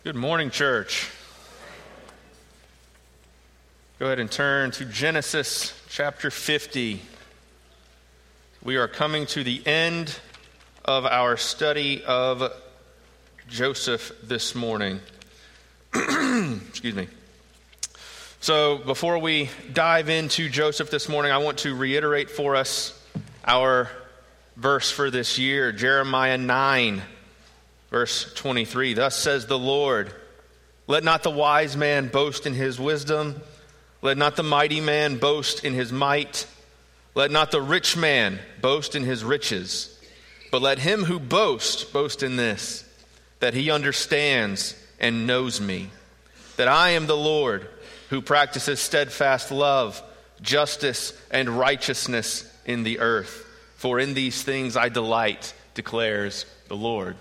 Good morning, church. Go ahead and turn to Genesis chapter 50. We are coming to the end of our study of Joseph this morning. Excuse me. So before we dive into Joseph this morning, I want to reiterate for us our verse for this year, Jeremiah 9. Verse 23, thus says the Lord, let not the wise man boast in his wisdom, let not the mighty man boast in his might, let not the rich man boast in his riches, but let him who boasts boast in this, that he understands and knows me, that I am the Lord who practices steadfast love, justice, and righteousness in the earth. For in these things I delight, declares the Lord.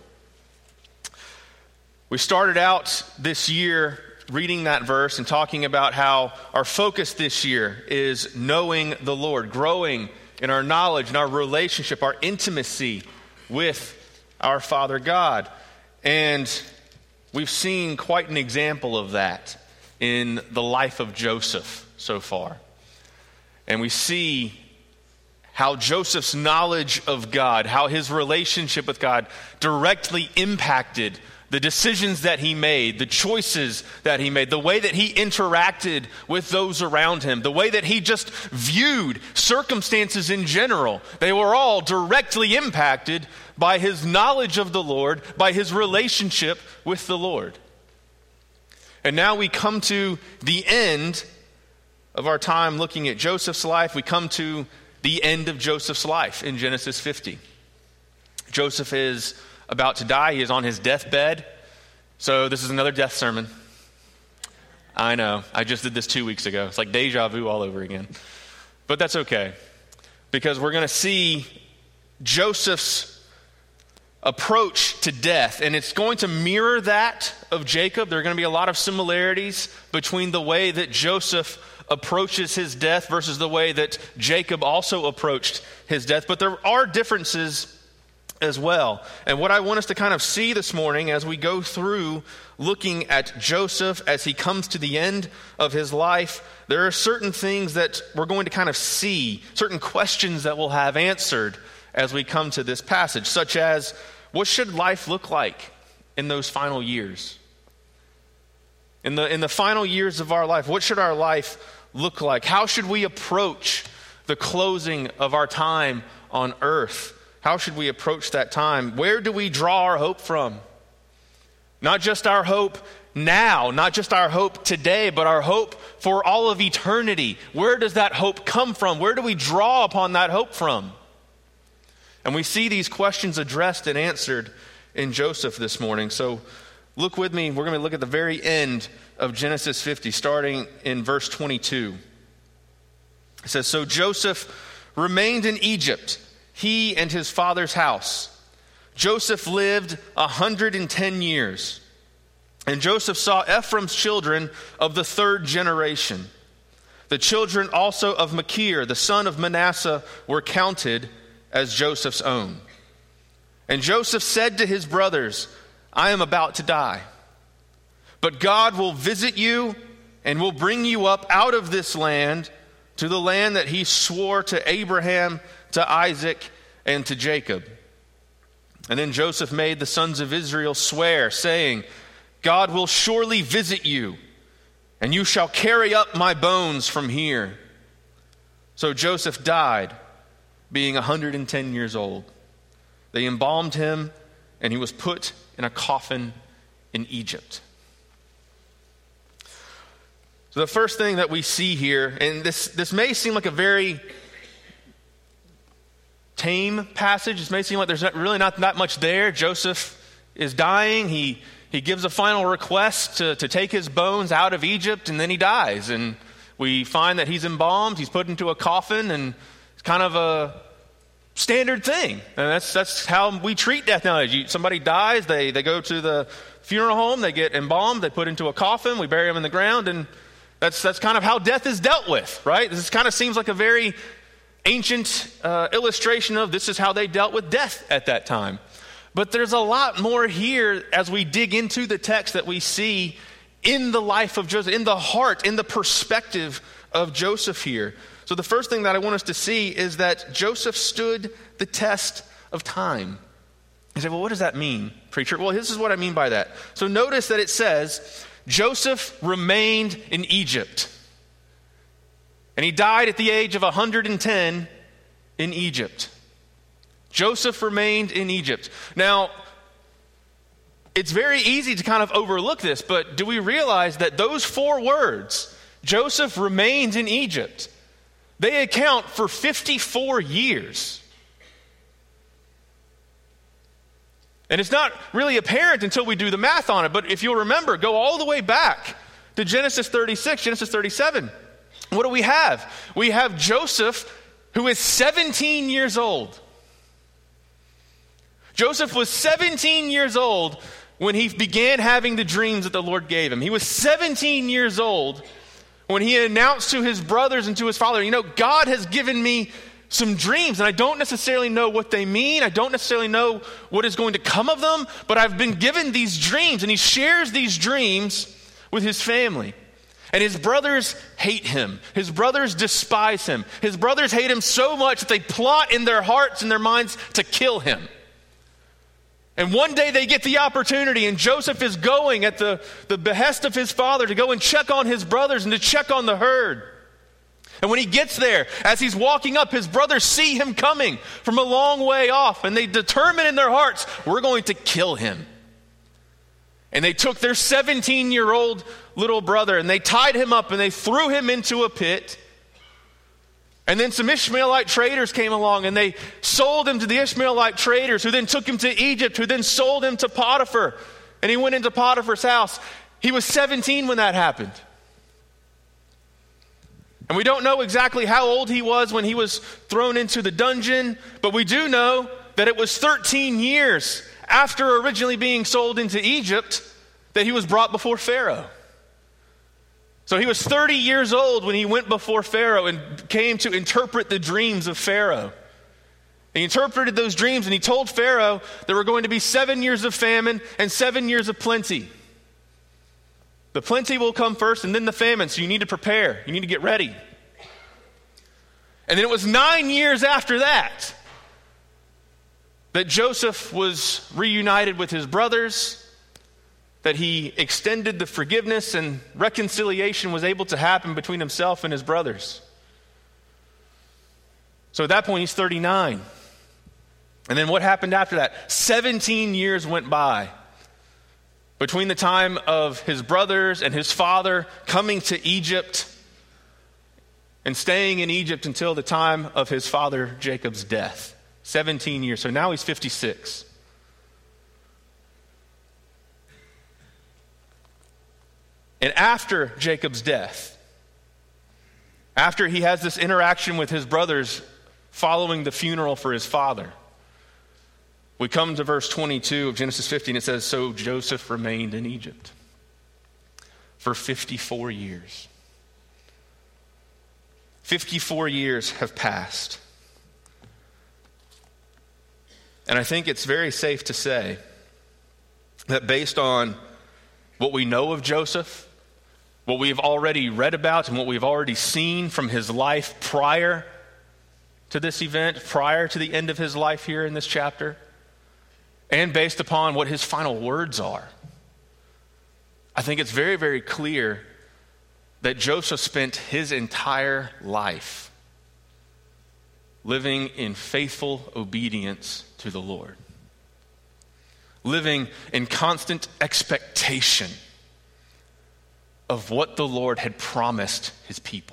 We started out this year reading that verse and talking about how our focus this year is knowing the Lord, growing in our knowledge and our relationship, our intimacy with our Father God. And we've seen quite an example of that in the life of Joseph so far. And we see how Joseph's knowledge of God, how his relationship with God directly impacted the decisions that he made, the choices that he made, the way that he interacted with those around him, the way that he just viewed circumstances in general. They were all directly impacted by his knowledge of the Lord, by his relationship with the Lord. And now we come to the end of our time looking at Joseph's life. We come to the end of Joseph's life in Genesis 50. Joseph is about to die. He is on his deathbed. So this is another death sermon. I know. I just did this 2 weeks ago. It's like deja vu all over again. But that's okay. Because we're going to see Joseph's approach to death. And it's going to mirror that of Jacob. There are going to be a lot of similarities between the way that Joseph approaches his death versus the way that Jacob also approached his death. But there are differences as well. And what I want us to kind of see this morning as we go through looking at Joseph as he comes to the end of his life, there are certain things that we're going to kind of see, certain questions that we'll have answered as we come to this passage, such as, what should life look like in those final years? In the final years of our life, what should our life look like? How should we approach the closing of our time on earth? How should we approach that time? Where do we draw our hope from? Not just our hope now, not just our hope today, but our hope for all of eternity. Where does that hope come from? Where do we draw upon that hope from? And we see these questions addressed and answered in Joseph this morning. So look with me. We're going to look at the very end of Genesis 50, starting in verse 22. It says, so Joseph remained in Egypt, he and his father's house. Joseph lived 110 years. And Joseph saw Ephraim's children of the third generation. The children also of Machir, the son of Manasseh, were counted as Joseph's own. And Joseph said to his brothers, I am about to die. But God will visit you and will bring you up out of this land to the land that he swore to Abraham, to Isaac, and to Jacob. And then Joseph made the sons of Israel swear, saying, God will surely visit you, and you shall carry up my bones from here. So Joseph died, being 110 years old. They embalmed him, and he was put in a coffin in Egypt. So the first thing that we see here, and this may seem like a very tame passage. This may seem like there's really not that much there. Joseph is dying. He gives a final request to take his bones out of Egypt, and then he dies. And we find that he's embalmed. He's put into a coffin, and it's kind of a standard thing. And that's how we treat death nowadays. Somebody dies, they go to the funeral home, they get embalmed, they put into a coffin, we bury them in the ground, and that's kind of how death is dealt with, right? This kind of seems like a very ancient illustration of this is how they dealt with death at that time. But there's a lot more here as we dig into the text that we see in the life of Joseph, in the heart, in the perspective of Joseph here. So the first thing that I want us to see is that Joseph stood the test of time. You say, well, what does that mean, preacher? Well, this is what I mean by that. So notice that it says, Joseph remained in Egypt. And he died at the age of 110 in Egypt. Joseph remained in Egypt. Now, it's very easy to kind of overlook this, but do we realize that those 4 words, Joseph remained in Egypt, they account for 54 years. And it's not really apparent until we do the math on it, but if you'll remember, go all the way back to Genesis 36, Genesis 37. What do we have? We have Joseph, who is 17 years old. Joseph was 17 years old when he began having the dreams that the Lord gave him. He was 17 years old when he announced to his brothers and to his father, God has given me some dreams, and I don't necessarily know what they mean. I don't necessarily know what is going to come of them, but I've been given these dreams, and he shares these dreams with his family. And his brothers hate him. His brothers despise him. His brothers hate him so much that they plot in their hearts and their minds to kill him. And one day they get the opportunity, and Joseph is going at the behest of his father to go and check on his brothers and to check on the herd. And when he gets there, as he's walking up, his brothers see him coming from a long way off, and they determine in their hearts, we're going to kill him. And they took their 17-year-old little brother, and they tied him up, and they threw him into a pit. And then some Ishmaelite traders came along, and they sold him to the Ishmaelite traders, who then took him to Egypt, who then sold him to Potiphar. And he went into Potiphar's house. He was 17 when that happened. And we don't know exactly how old he was when he was thrown into the dungeon, but we do know that it was 13 years after originally being sold into Egypt that he was brought before Pharaoh. So he was 30 years old when he went before Pharaoh and came to interpret the dreams of Pharaoh. He interpreted those dreams, and he told Pharaoh there were going to be 7 years of famine and 7 years of plenty. The plenty will come first, and then the famine, so you need to prepare. You need to get ready. And then it was 9 years after that Joseph was reunited with his brothers, that he extended the forgiveness and reconciliation was able to happen between himself and his brothers. So at that point, he's 39. And then what happened after that? 17 years went by between the time of his brothers and his father coming to Egypt and staying in Egypt until the time of his father Jacob's death. 17 years. So now he's 56. And after Jacob's death, after he has this interaction with his brothers following the funeral for his father, we come to verse 22 of Genesis 50, and it says, so Joseph remained in Egypt for 54 years. 54 years have passed. And I think it's very safe to say that based on what we know of Joseph, what we've already read about and what we've already seen from his life prior to this event, prior to the end of his life here in this chapter, and based upon what his final words are, I think it's very, very clear that Joseph spent his entire life living in faithful obedience to the Lord, living in constant expectation of what the Lord had promised his people,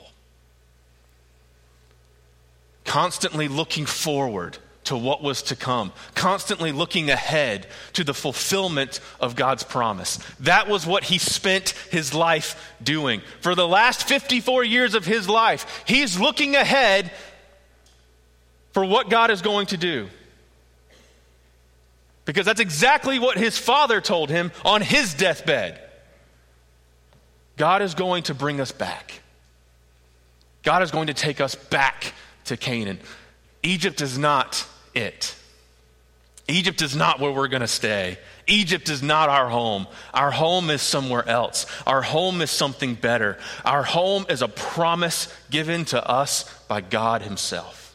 constantly looking forward to what was to come, constantly looking ahead to the fulfillment of God's promise. That was what he spent his life doing. For the last 54 years of his life, he's looking ahead for what God is going to do. Because that's exactly what his father told him on his deathbed. God is going to bring us back. God is going to take us back to Canaan. Egypt is not it. Egypt is not where we're going to stay. Egypt is not our home. Our home is somewhere else. Our home is something better. Our home is a promise given to us by God himself.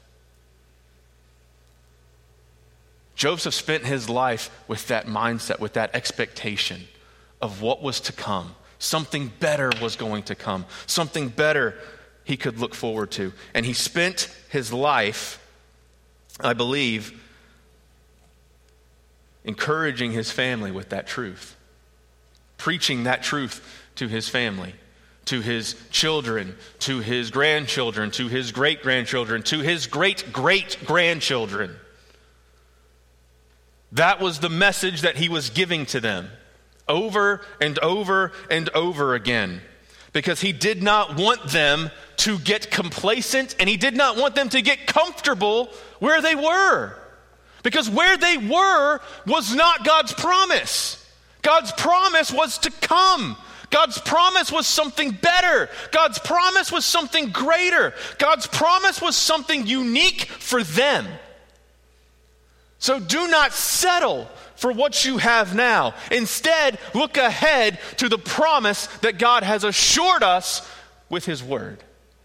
Joseph spent his life with that mindset, with that expectation of what was to come. Something better was going to come. Something better he could look forward to. And he spent his life, I believe, encouraging his family with that truth, preaching that truth to his family, to his children, to his grandchildren, to his great-grandchildren, to his great-great-grandchildren. That was the message that he was giving to them over and over and over again, because he did not want them to get complacent, and he did not want them to get comfortable where they were. Because where they were was not God's promise. God's promise was to come. God's promise was something better. God's promise was something greater. God's promise was something unique for them. So do not settle for what you have now. Instead, look ahead to the promise that God has assured us with his word.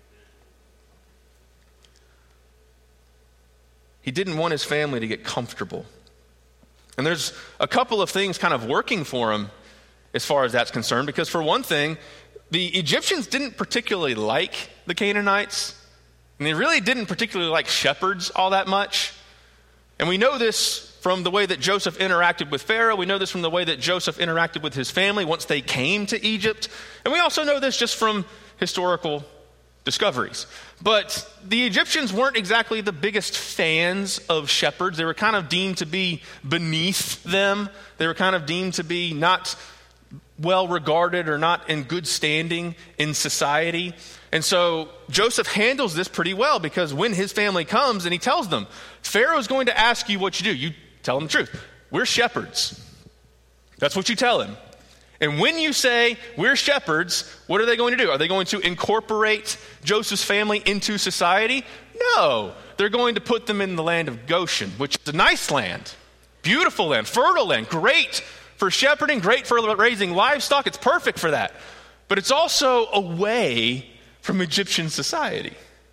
He didn't want his family to get comfortable. And there's a couple of things kind of working for him as far as that's concerned, because for one thing, the Egyptians didn't particularly like the Canaanites, and they really didn't particularly like shepherds all that much. And we know this from the way that Joseph interacted with Pharaoh. We know this from the way that Joseph interacted with his family once they came to Egypt. And we also know this just from historical discoveries. But the Egyptians weren't exactly the biggest fans of shepherds. They were kind of deemed to be beneath them. They were kind of deemed to be not well regarded or not in good standing in society. And so Joseph handles this pretty well, because when his family comes and he tells them, Pharaoh's going to ask you what you do. You tell him the truth. We're shepherds. That's what you tell him. And when you say we're shepherds, what are they going to do? Are they going to incorporate Joseph's family into society? No. They're going to put them in the land of Goshen, which is a nice land, beautiful land, fertile land, great for shepherding, great for raising livestock. It's perfect for that. But it's also away from Egyptian society.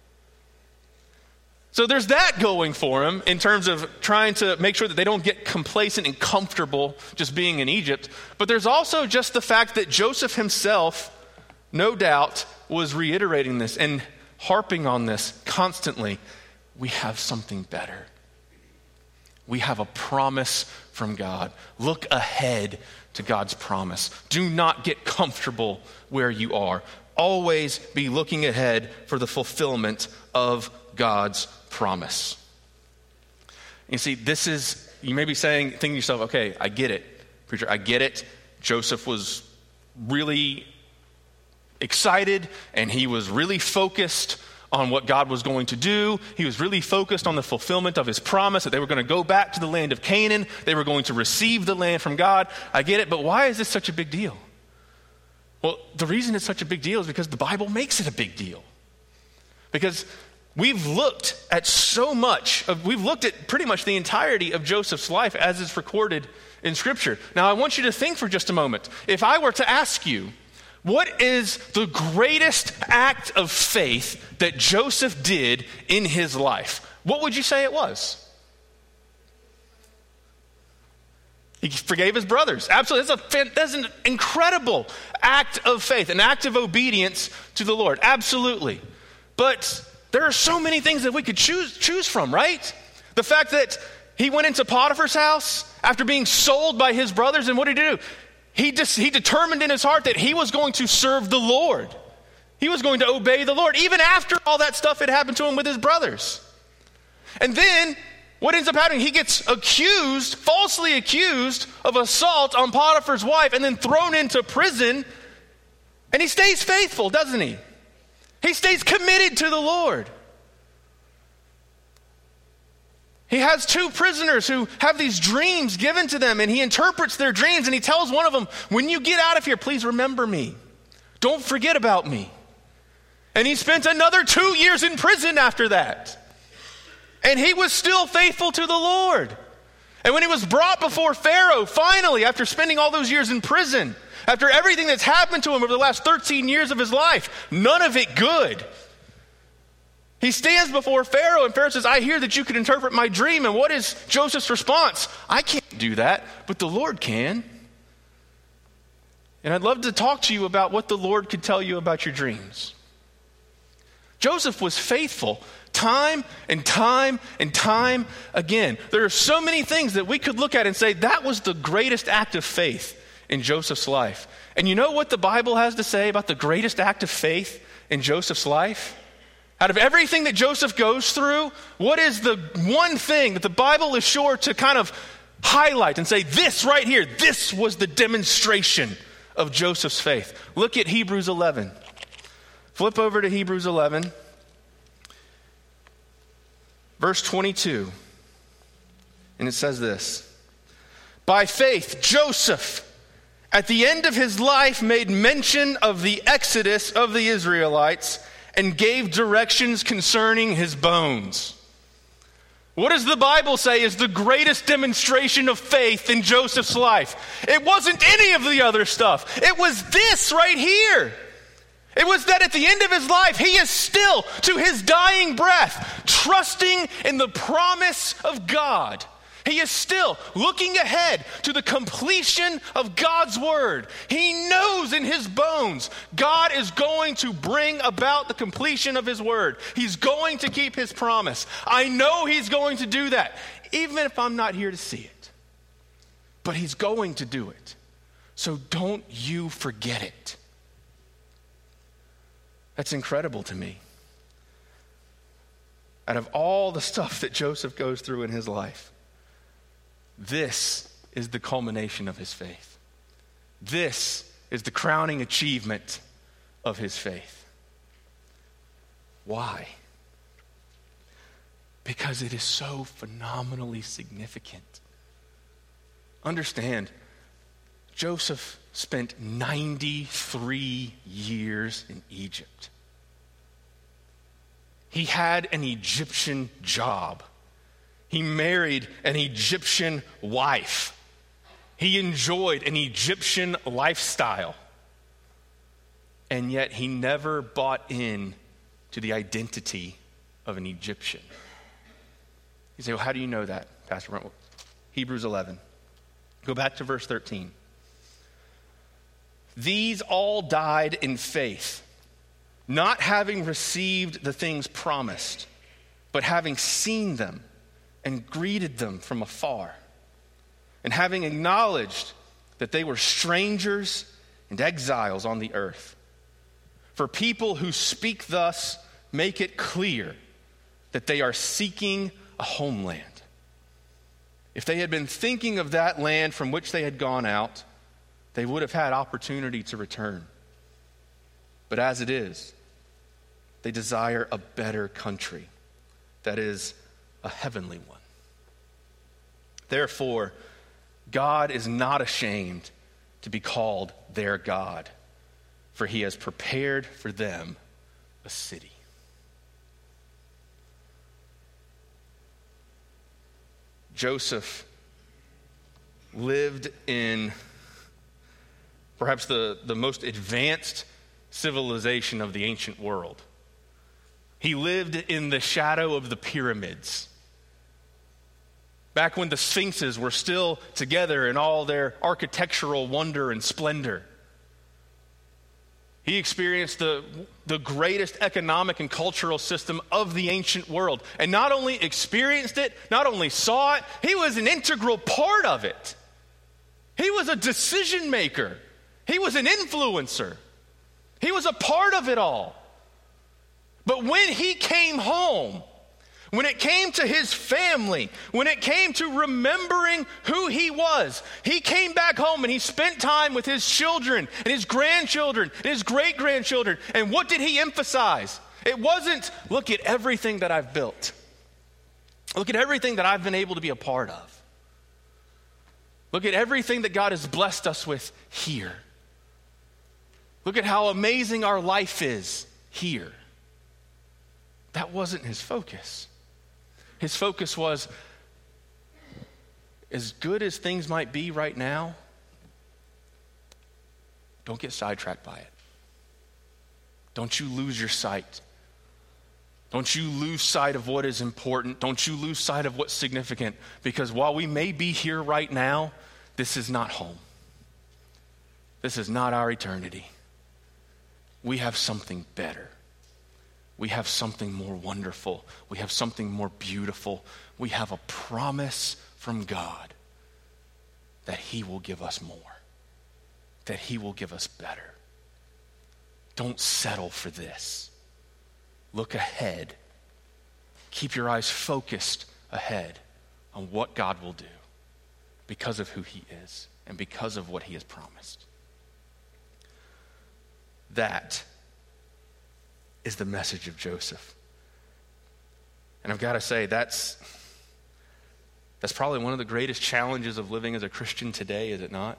So there's that going for him in terms of trying to make sure that they don't get complacent and comfortable just being in Egypt. But there's also just the fact that Joseph himself, no doubt, was reiterating this and harping on this constantly. We have something better. We have a promise from God. Look ahead to God's promise. Do not get comfortable where you are. Always be looking ahead for the fulfillment of God's promise. You see, this is, you may be thinking to yourself, okay, I get it, preacher, I get it. Joseph was really excited and he was really focused on what God was going to do. He was really focused on the fulfillment of his promise that they were going to go back to the land of Canaan. They were going to receive the land from God. I get it, but why is this such a big deal? Well, the reason it's such a big deal is because the Bible makes it a big deal. Because we've looked at we've looked at pretty much the entirety of Joseph's life as it's recorded in Scripture. Now, I want you to think for just a moment. If I were to ask you, what is the greatest act of faith that Joseph did in his life? What would you say it was? He forgave his brothers. Absolutely. That's an incredible act of faith, an act of obedience to the Lord. Absolutely. But there are so many things that we could choose from, right? The fact that he went into Potiphar's house after being sold by his brothers, and what did he do? He determined in his heart that he was going to serve the Lord. He was going to obey the Lord, even after all that stuff had happened to him with his brothers. And then what ends up happening? He gets falsely accused of assault on Potiphar's wife, and then thrown into prison. And he stays faithful, doesn't he? He stays committed to the Lord. He has two prisoners who have these dreams given to them, and he interprets their dreams, and he tells one of them, when you get out of here, please remember me. Don't forget about me. And he spent another 2 years in prison after that. And he was still faithful to the Lord. And when he was brought before Pharaoh, finally, after spending all those years in prison, after everything that's happened to him over the last 13 years of his life, none of it good. He stands before Pharaoh, and Pharaoh says, I hear that you can interpret my dream. And what is Joseph's response? I can't do that, but the Lord can. And I'd love to talk to you about what the Lord could tell you about your dreams. Joseph was faithful time and time and time again. There are so many things that we could look at and say that was the greatest act of faith in Joseph's life. And you know what the Bible has to say about the greatest act of faith in Joseph's life? Out of everything that Joseph goes through, what is the one thing that the Bible is sure to kind of highlight and say, this right here, this was the demonstration of Joseph's faith? Look at Hebrews 11. Flip over to Hebrews 11. Verse 22, and it says this: by faith, Joseph, at the end of his life, made mention of the exodus of the Israelites and gave directions concerning his bones. What does the Bible say is the greatest demonstration of faith in Joseph's life? It wasn't any of the other stuff. It was this right here. It was that at the end of his life, he is still, to his dying breath, trusting in the promise of God. He is still looking ahead to the completion of God's word. He knows in his bones God is going to bring about the completion of his word. He's going to keep his promise. I know he's going to do that, even if I'm not here to see it. But he's going to do it. So don't you forget it. That's incredible to me. Out of all the stuff that Joseph goes through in his life, this is the culmination of his faith. This is the crowning achievement of his faith. Why? Because it is so phenomenally significant. Understand, Joseph spent 93 years in Egypt. He had an Egyptian job. He married an Egyptian wife. He enjoyed an Egyptian lifestyle. And yet he never bought in to the identity of an Egyptian. You say, well, how do you know that, Pastor Brent? Hebrews 11. Go back to verse 13. These all died in faith, not having received the things promised, but having seen them and greeted them from afar, and having acknowledged that they were strangers and exiles on the earth. For people who speak thus make it clear that they are seeking a homeland. If they had been thinking of that land from which they had gone out, they would have had opportunity to return. But as it is, they desire a better country, that is, a heavenly one. Therefore, God is not ashamed to be called their God, for he has prepared for them a city. Joseph lived in perhaps the most advanced civilization of the ancient world. He lived in the shadow of the pyramids. Back when the sphinxes were still together in all their architectural wonder and splendor. He experienced the greatest economic and cultural system of the ancient world. And not only experienced it, not only saw it, he was an integral part of it. He was a decision maker. He was an influencer. He was a part of it all. But when he came home, when it came to his family, when it came to remembering who he was, he came back home and he spent time with his children and his grandchildren and his great-grandchildren. And what did he emphasize? It wasn't, look at everything that I've built. Look at everything that I've been able to be a part of. Look at everything that God has blessed us with here. Look at how amazing our life is here. That wasn't his focus. His focus was, as good as things might be right now, don't get sidetracked by it. Don't you lose your sight. Don't you lose sight of what is important. Don't you lose sight of what's significant. Because while we may be here right now, this is not home. This is not our eternity. We have something better. We have something more wonderful. We have something more beautiful. We have a promise from God that he will give us more, that he will give us better. Don't settle for this. Look ahead. Keep your eyes focused ahead on what God will do because of who he is and because of what he has promised. That is the message of Joseph. And I've got to say, that's probably one of the greatest challenges of living as a Christian today, is it not?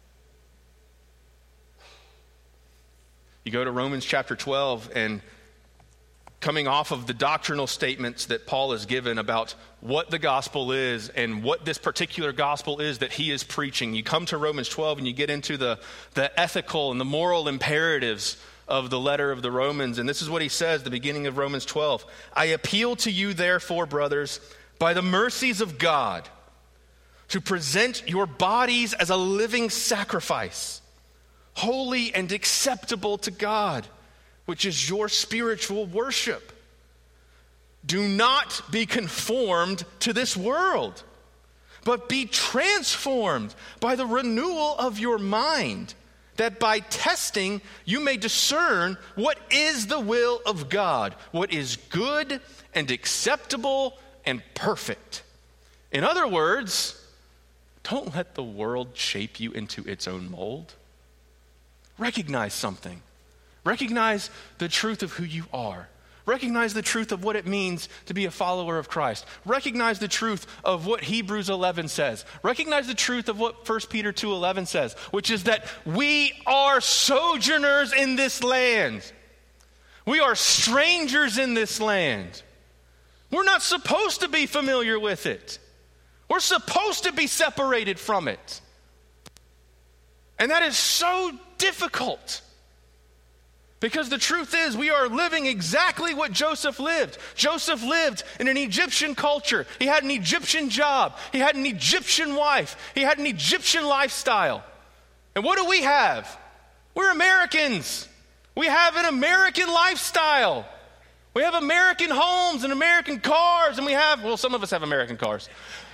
You go to Romans chapter 12, and coming off of the doctrinal statements that Paul has given about what the gospel is and what this particular gospel is that he is preaching, you come to Romans 12 and you get into the ethical and the moral imperatives of the letter of the Romans. And this is what he says at the beginning of Romans 12. I appeal to you, therefore, brothers, by the mercies of God, to present your bodies as a living sacrifice, holy and acceptable to God, which is your spiritual worship. Do not be conformed to this world, but be transformed by the renewal of your mind, that by testing you may discern what is the will of God, what is good and acceptable and perfect. In other words, don't let the world shape you into its own mold. Recognize something. Recognize the truth of who you are. Recognize the truth of what it means to be a follower of Christ. Recognize the truth of what Hebrews 11 says. Recognize the truth of what 1 Peter 2:11 says, which is that we are sojourners in this land. We are strangers in this land. We're not supposed to be familiar with it. We're supposed to be separated from it. And that is so difficult. Because the truth is, we are living exactly what Joseph lived. Joseph lived in an Egyptian culture. He had an Egyptian job. He had an Egyptian wife. He had an Egyptian lifestyle. And what do we have? We're Americans. We have an American lifestyle. We have American homes and American cars, and we have, well, some of us have American cars.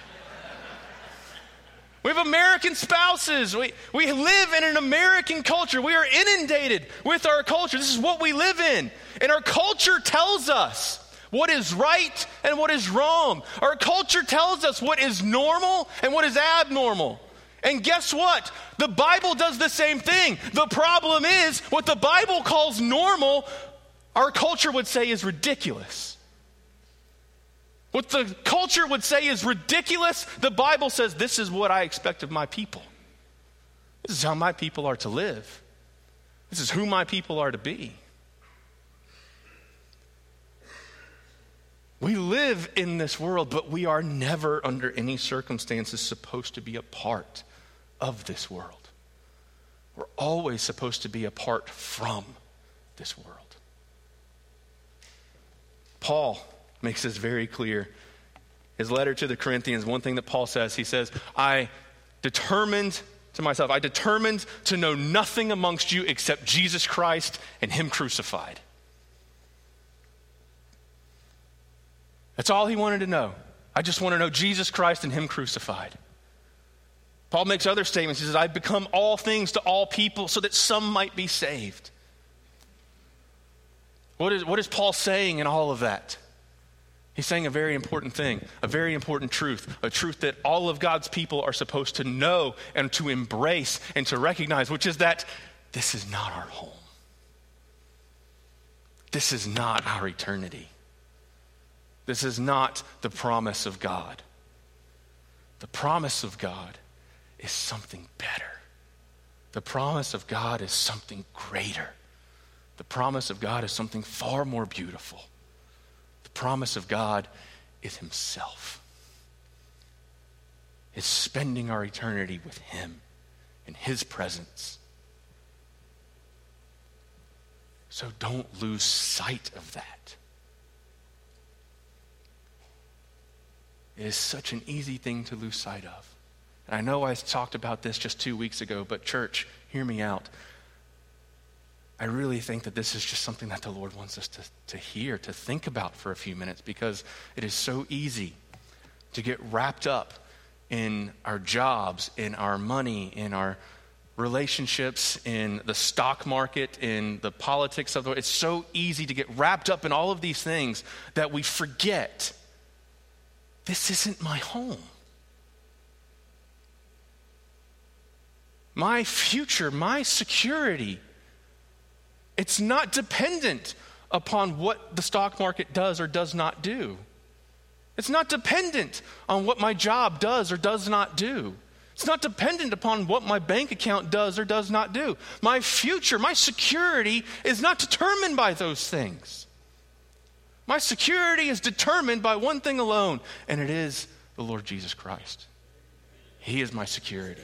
We have American spouses. We live in an American culture. We are inundated with our culture. This is what we live in. And our culture tells us what is right and what is wrong. Our culture tells us what is normal and what is abnormal. And guess what? The Bible does the same thing. The problem is, what the Bible calls normal, our culture would say is ridiculous. What the culture would say is ridiculous, the Bible says, this is what I expect of my people. This is how my people are to live. This is who my people are to be. We live in this world, but we are never under any circumstances supposed to be a part of this world. We're always supposed to be apart from this world. Paul makes this very clear. His letter to the Corinthians, one thing that Paul says, he says, I determined to know nothing amongst you except Jesus Christ and him crucified. That's all he wanted to know. I just want to know Jesus Christ and him crucified. Paul makes other statements. He says, I've become all things to all people so that some might be saved. What is Paul saying in all of that? He's saying a very important thing, a very important truth, a truth that all of God's people are supposed to know and to embrace and to recognize, which is that this is not our home. This is not our eternity. This is not the promise of God. The promise of God is something better. The promise of God is something greater. The promise of God is something far more beautiful. The promise of God is himself. is spending our eternity with him in his presence. So don't lose sight of that. It is such an easy thing to lose sight of. And I know I talked about this just 2 weeks ago, but church, hear me out. I really think that this is just something that the Lord wants us to hear, to think about for a few minutes, because it is so easy to get wrapped up in our jobs, in our money, in our relationships, in the stock market, in the politics of the world. It's so easy to get wrapped up in all of these things that we forget, this isn't my home. My future, my security, it's not dependent upon what the stock market does or does not do. It's not dependent on what my job does or does not do. It's not dependent upon what my bank account does or does not do. My future, my security is not determined by those things. My security is determined by one thing alone, and it is the Lord Jesus Christ. He is my security.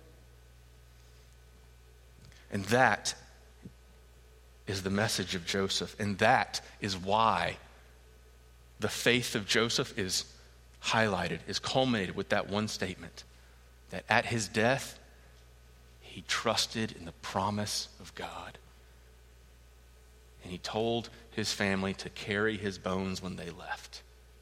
And that is the message of Joseph, and that is why the faith of Joseph is highlighted, is culminated with that one statement, that at his death, he trusted in the promise of God. And he told his family to carry his bones when they left.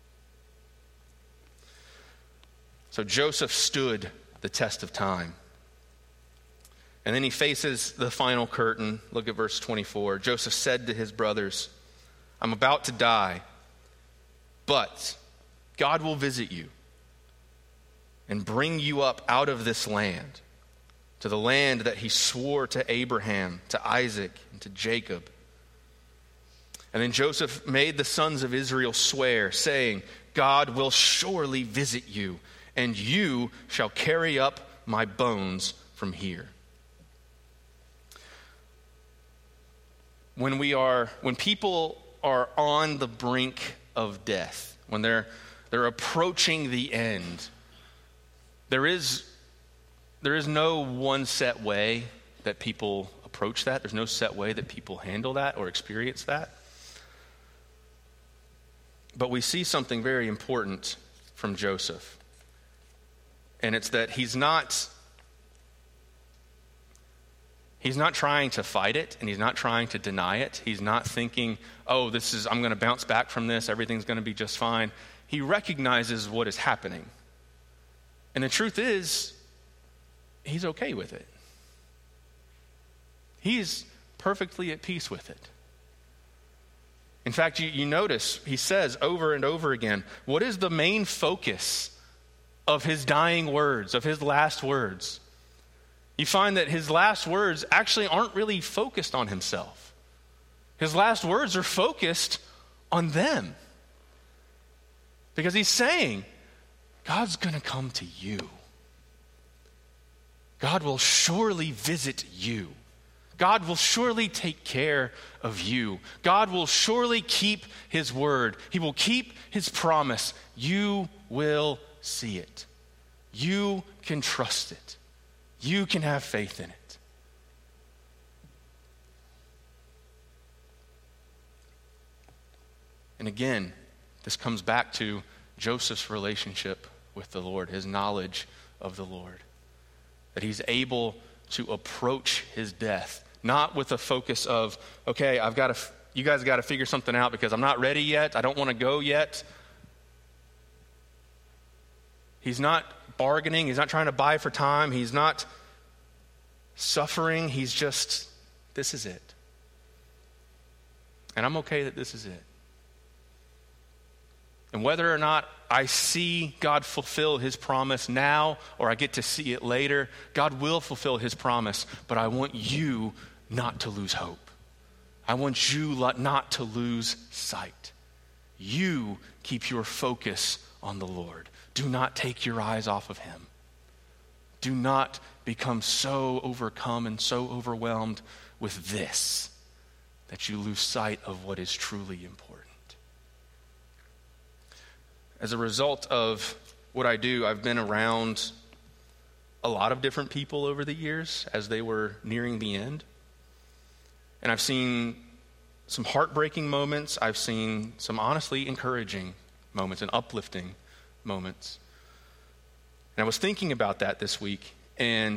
So Joseph stood the test of time. And then he faces the final curtain. Look at verse 24. Joseph said to his brothers, I'm about to die, but God will visit you and bring you up out of this land, to the land that he swore to Abraham, to Isaac, and to Jacob. And then Joseph made the sons of Israel swear, saying, God will surely visit you, and you shall carry up my bones from here. When people are on the brink of death, when they're approaching the end, there is no one set way that people approach that. There's no set way that people handle that or experience that. But we see something very important from Joseph. And it's that he's not trying to fight it, and he's not trying to deny it. He's not thinking, I'm going to bounce back from this, everything's going to be just fine. He recognizes what is happening. And the truth is, he's okay with it. He's perfectly at peace with it. In fact, you notice he says over and over again, what is the main focus of his dying words, of his last words? You find that his last words actually aren't really focused on himself. His last words are focused on them. Because he's saying, God's going to come to you. God will surely visit you. God will surely take care of you. God will surely keep his word. He will keep his promise. You will see it. You can trust it. You can have faith in it. And again, this comes back to Joseph's relationship with the Lord, his knowledge of the Lord. That he's able to approach his death, not with a focus of, okay, you guys got to figure something out because I'm not ready yet. I don't want to go yet. He's not bargaining. He's not trying to buy for time. He's not suffering. He's just, this is it. And I'm okay that this is it. And whether or not I see God fulfill his promise now or I get to see it later, God will fulfill his promise, but I want you not to lose hope. I want you not to lose sight. You keep your focus on the Lord. Do not take your eyes off of him. Do not become so overcome and so overwhelmed with this that you lose sight of what is truly important. As a result of what I do, I've been around a lot of different people over the years as they were nearing the end. And I've seen some heartbreaking moments. I've seen some honestly encouraging moments and uplifting moments. And I was thinking about that this week, and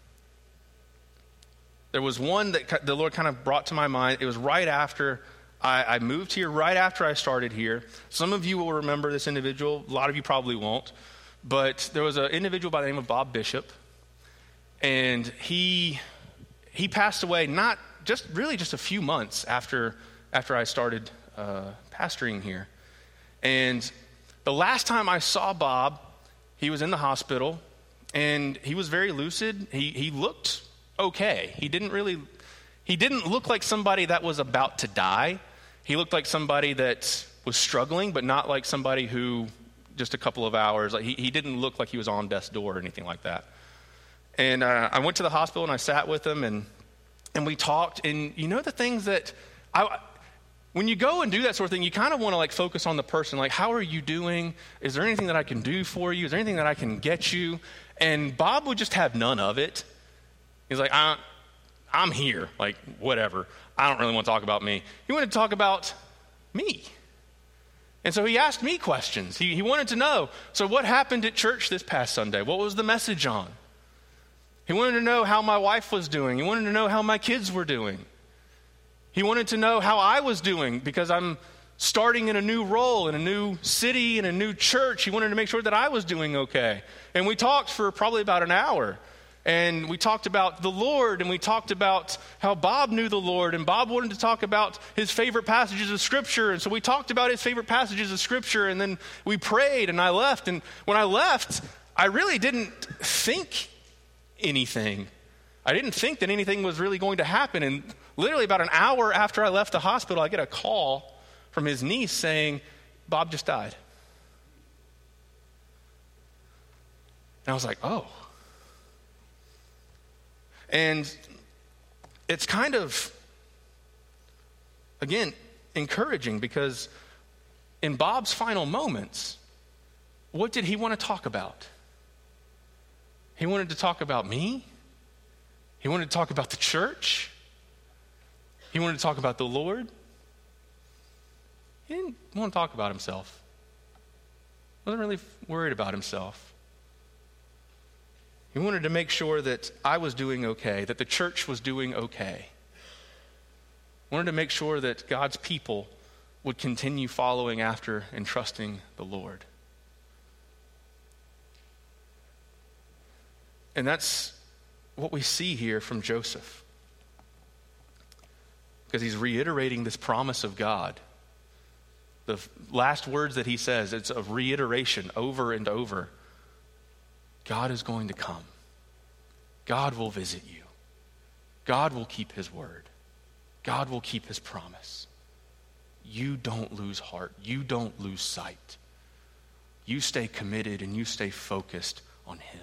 there was one that the Lord kind of brought to my mind. It was right after I moved here, right after I started here. Some of you will remember this individual. A lot of you probably won't. But there was an individual by the name of Bob Bishop, and he passed away just a few months after I started pastoring here. And the last time I saw Bob, he was in the hospital, and he was very lucid. He looked okay. He didn't look like somebody that was about to die. He looked like somebody that was struggling, but not like somebody who just a couple of hours. Like he didn't look like he was on death's door or anything like that. And I went to the hospital and I sat with him and we talked. And you know the things that when you go and do that sort of thing, you kind of want to like focus on the person. Like, how are you doing? Is there anything that I can do for you? Is there anything that I can get you? And Bob would just have none of it. He's like, I'm here. Like, whatever. I don't really want to talk about me. He wanted to talk about me. And so he asked me questions. He wanted to know, so what happened at church this past Sunday? What was the message on? He wanted to know how my wife was doing. He wanted to know how my kids were doing. He wanted to know how I was doing because I'm starting in a new role, in a new city, in a new church. He wanted to make sure that I was doing okay. And we talked for probably about an hour. And we talked about the Lord, and we talked about how Bob knew the Lord, and Bob wanted to talk about his favorite passages of Scripture. And so we talked about his favorite passages of Scripture, and then we prayed, and I left. And when I left, I really didn't think anything. I didn't think that anything was really going to happen. And literally about an hour after I left the hospital, I get a call from his niece saying, Bob just died. And I was like, oh. And it's kind of, again, encouraging because in Bob's final moments, what did he want to talk about? He wanted to talk about me. He wanted to talk about the church. He wanted to talk about the Lord. He didn't want to talk about himself. He wasn't really worried about himself. He wanted to make sure that I was doing okay, that the church was doing okay. He wanted to make sure that God's people would continue following after and trusting the Lord. And that's what we see here from Joseph. Because he's reiterating this promise of God. The last words that he says, it's a reiteration over and over. God is going to come. God will visit you. God will keep his word. God will keep his promise. You don't lose heart. You don't lose sight. You stay committed and you stay focused on him.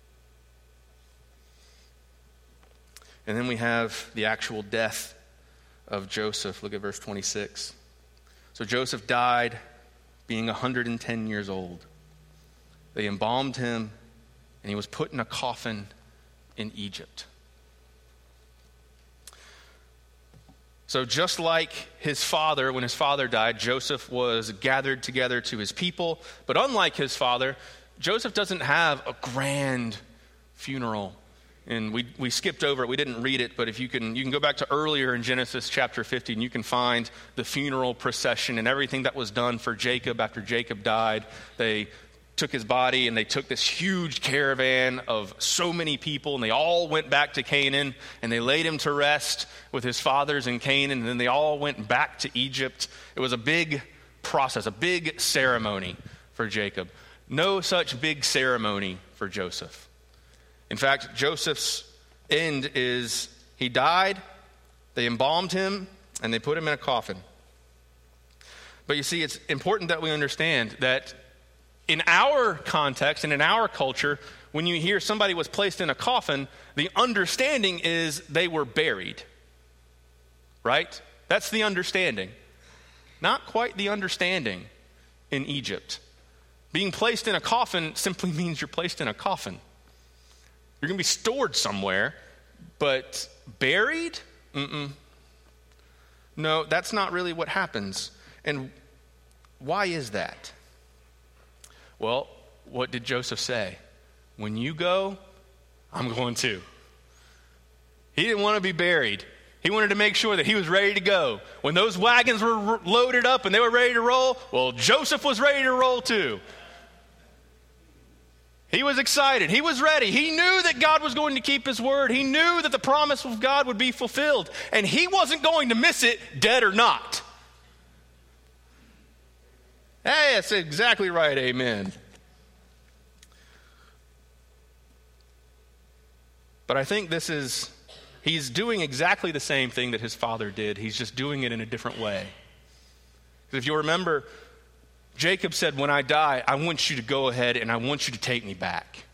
And then we have the actual death of Joseph. Look at verse 26. So Joseph died being 110 years old. They embalmed him, and he was put in a coffin in Egypt. So just like his father, when his father died, Joseph was gathered together to his people. But unlike his father, Joseph doesn't have a grand funeral. And we skipped over it. We didn't read it, but if you can go back to earlier in Genesis chapter 50, and you can find the funeral procession and everything that was done for Jacob after Jacob died. They took his body and they took this huge caravan of so many people, and they all went back to Canaan, and they laid him to rest with his fathers in Canaan, and then they all went back to Egypt. It was a big process, a big ceremony for Jacob. No such big ceremony for Joseph. In fact, Joseph's end is he died, they embalmed him, and they put him in a coffin. But you see, it's important that we understand that in our context and in our culture, when you hear somebody was placed in a coffin, the understanding is they were buried. Right? That's the understanding. Not quite the understanding in Egypt. Being placed in a coffin simply means you're placed in a coffin. You're going to be stored somewhere, but buried? No, that's not really what happens. And why is that? Well, what did Joseph say? When you go, I'm going too. He didn't want to be buried. He wanted to make sure that he was ready to go. When those wagons were loaded up and they were ready to roll, well, Joseph was ready to roll too. He was excited. He was ready. He knew that God was going to keep his word. He knew that the promise of God would be fulfilled. And he wasn't going to miss it, dead or not. Hey, that's exactly right. Amen. But I think he's doing exactly the same thing that his father did. He's just doing it in a different way. If you remember, Jacob said, when I die, I want you to go ahead and I want you to take me back.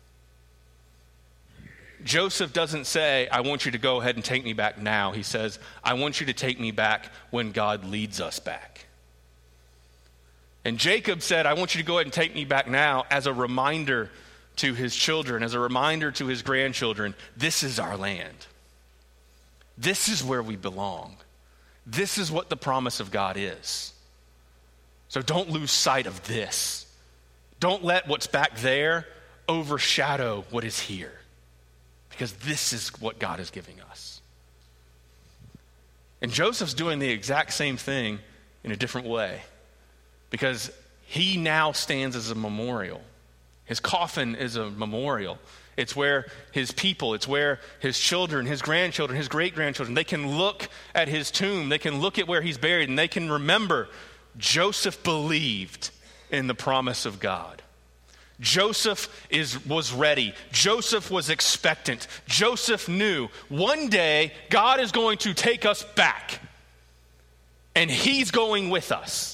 Joseph doesn't say, I want you to go ahead and take me back now. He says, I want you to take me back when God leads us back. And Jacob said, I want you to go ahead and take me back now as a reminder to his children, as a reminder to his grandchildren, this is our land. This is where we belong. This is what the promise of God is. So don't lose sight of this. Don't let what's back there overshadow what is here. Because this is what God is giving us. And Joseph's doing the exact same thing in a different way. Because he now stands as a memorial. His coffin is a memorial. It's where his people, it's where his children, his grandchildren, his great-grandchildren, they can look at his tomb, they can look at where he's buried, and they can remember Joseph believed in the promise of God. Joseph was ready. Joseph was expectant. Joseph knew one day God is going to take us back, and he's going with us.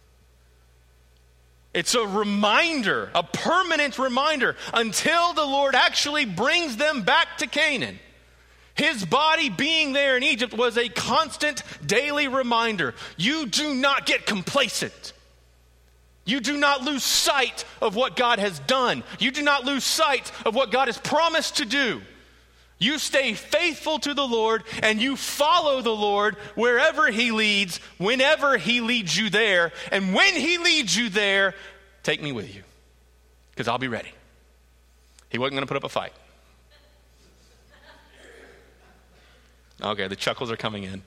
It's a reminder, a permanent reminder, until the Lord actually brings them back to Canaan. His body being there in Egypt was a constant daily reminder. You do not get complacent. You do not lose sight of what God has done. You do not lose sight of what God has promised to do. You stay faithful to the Lord and you follow the Lord wherever he leads, whenever he leads you there. And when he leads you there, take me with you because I'll be ready. He wasn't going to put up a fight. Okay, the chuckles are coming in.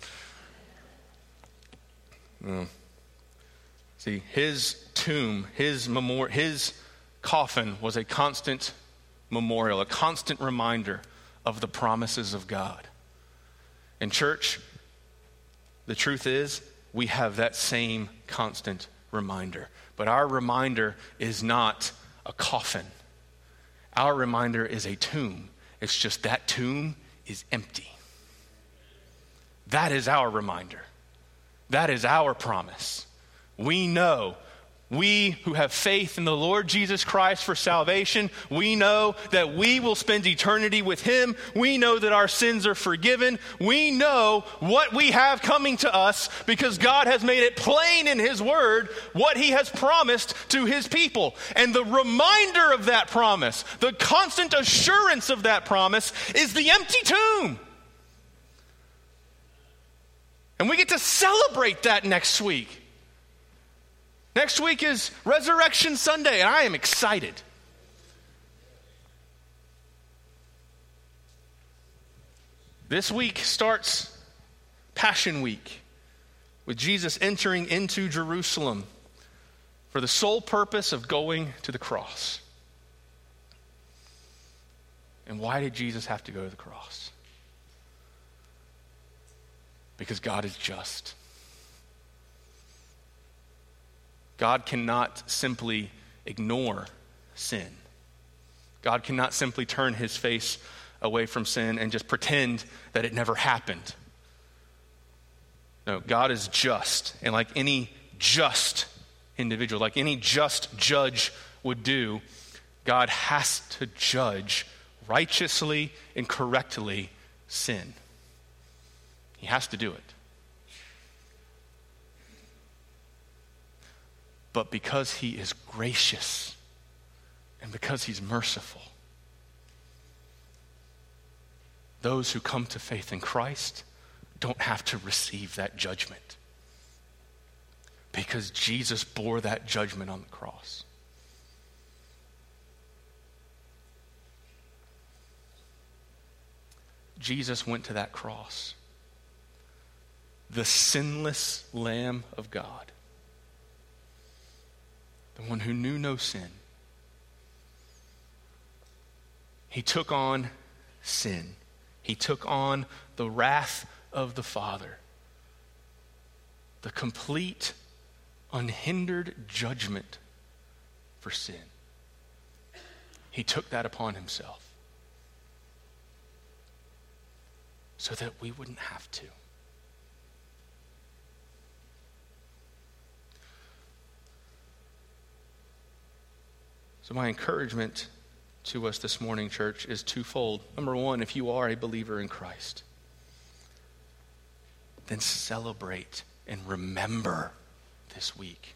See, his tomb, his coffin was a constant memorial, a constant reminder of the promises of God. And church, the truth is, we have that same constant reminder. But our reminder is not a coffin. Our reminder is a tomb. It's just that tomb is empty. That is our reminder. That is our promise. We know, we who have faith in the Lord Jesus Christ for salvation, we know that we will spend eternity with him. We know that our sins are forgiven. We know what we have coming to us because God has made it plain in his word what he has promised to his people. And the reminder of that promise, the constant assurance of that promise is the empty tomb. And we get to celebrate that next week. Next week is Resurrection Sunday, and I am excited. This week starts Passion Week with Jesus entering into Jerusalem for the sole purpose of going to the cross. And why did Jesus have to go to the cross? Because God is just. God cannot simply ignore sin. God cannot simply turn his face away from sin and just pretend that it never happened. No, God is just. And like any just individual, like any just judge would do, God has to judge righteously and correctly sin. He has to do it. but because he is gracious and because he's merciful. Those who come to faith in Christ don't have to receive that judgment because Jesus bore that judgment on the cross. Jesus went to that cross, the sinless Lamb of God, the one who knew no sin. He took on sin. He took on the wrath of the Father, the complete, unhindered judgment for sin. He took that upon himself so that we wouldn't have to. So my encouragement to us this morning, church, is twofold. Number one, if you are a believer in Christ, then celebrate and remember this week.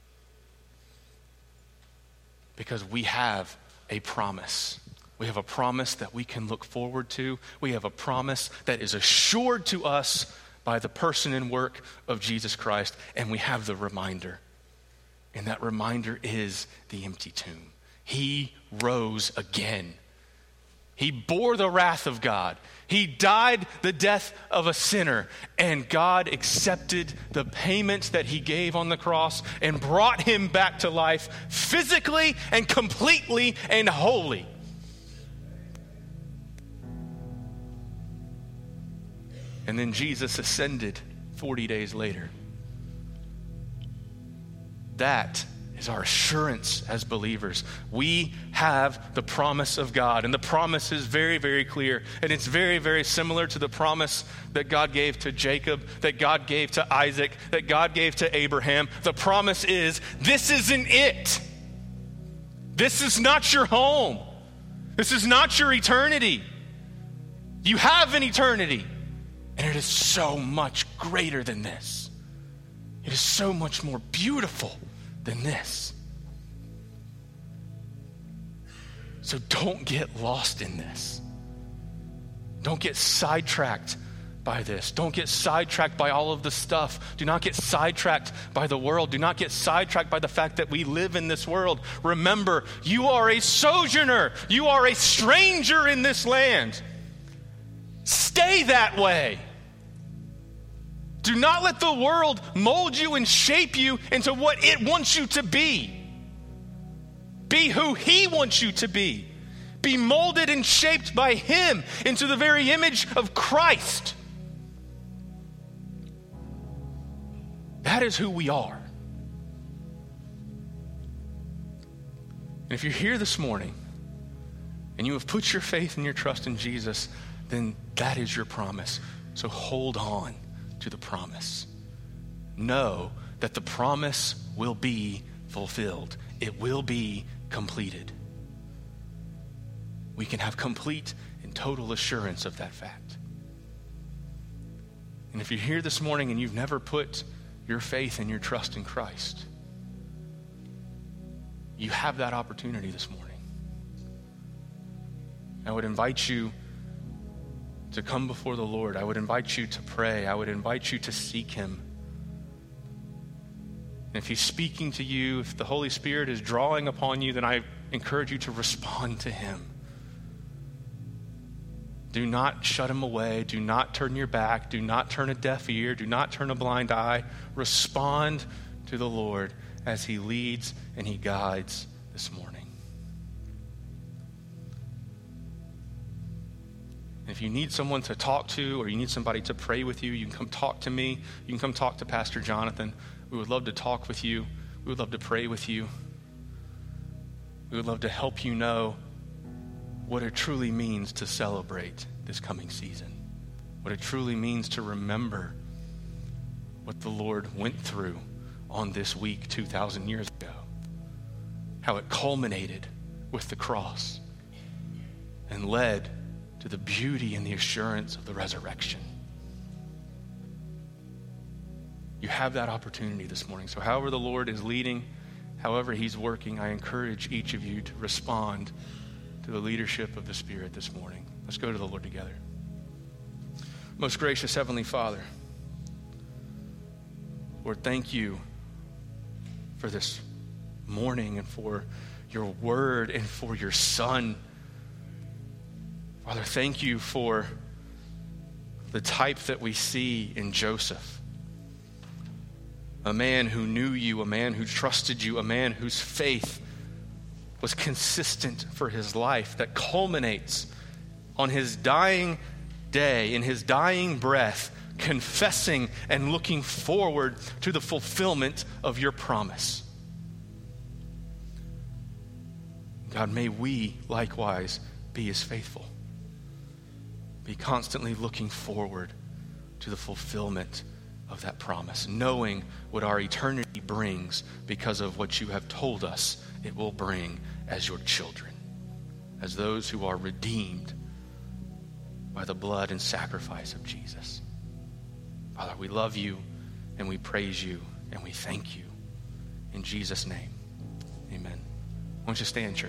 Because we have a promise. We have a promise that we can look forward to. We have a promise that is assured to us by the person and work of Jesus Christ. And we have the reminder. And that reminder is the empty tomb. He rose again. He bore the wrath of God. He died the death of a sinner. And God accepted the payment that he gave on the cross and brought him back to life physically and completely and wholly. And then Jesus ascended 40 days later. That is our assurance as believers. We have the promise of God, and the promise is very, very clear, and it's very, very similar to the promise that God gave to Jacob, that God gave to Isaac, that God gave to Abraham. The promise is, this isn't it. This is not your home. This is not your eternity. You have an eternity, and it is so much greater than this. It is so much more beautiful than this. So don't get lost in this. Don't get sidetracked by this. Don't get sidetracked by all of the stuff. Do not get sidetracked by the world. Do not get sidetracked by the fact that we live in this world. Remember, you are a sojourner. You are a stranger in this land. Stay that way. Do not let the world mold you and shape you into what it wants you to be. Be who he wants you to be. Be molded and shaped by him into the very image of Christ. That is who we are. And if you're here this morning and you have put your faith and your trust in Jesus, then that is your promise. So hold on to the promise. Know that the promise will be fulfilled. It will be completed. We can have complete and total assurance of that fact. And if you're here this morning and you've never put your faith and your trust in Christ, you have that opportunity this morning. I would invite you to come before the Lord. I would invite you to pray. I would invite you to seek him. And if he's speaking to you, if the Holy Spirit is drawing upon you, then I encourage you to respond to him. Do not shut him away. Do not turn your back. Do not turn a deaf ear. Do not turn a blind eye. Respond to the Lord as he leads and he guides this morning. If you need someone to talk to or you need somebody to pray with you, you can come talk to me. You can come talk to Pastor Jonathan. We would love to talk with you. We would love to pray with you. We would love to help you know what it truly means to celebrate this coming season. What it truly means to remember what the Lord went through on this week 2,000 years ago. How it culminated with the cross and led to the beauty and the assurance of the resurrection. You have that opportunity this morning. So however the Lord is leading, however he's working, I encourage each of you to respond to the leadership of the Spirit this morning. Let's go to the Lord together. Most gracious Heavenly Father, Lord, thank you for this morning and for your word and for your Son. Father, thank you for the type that we see in Joseph. A man who knew you, a man who trusted you, a man whose faith was consistent for his life, that culminates on his dying day, in his dying breath, confessing and looking forward to the fulfillment of your promise. God, may we likewise be as faithful. Be constantly looking forward to the fulfillment of that promise, knowing what our eternity brings because of what you have told us it will bring as your children, as those who are redeemed by the blood and sacrifice of Jesus. Father, we love you and we praise you and we thank you. In Jesus' name, amen. Why don't you stand, church?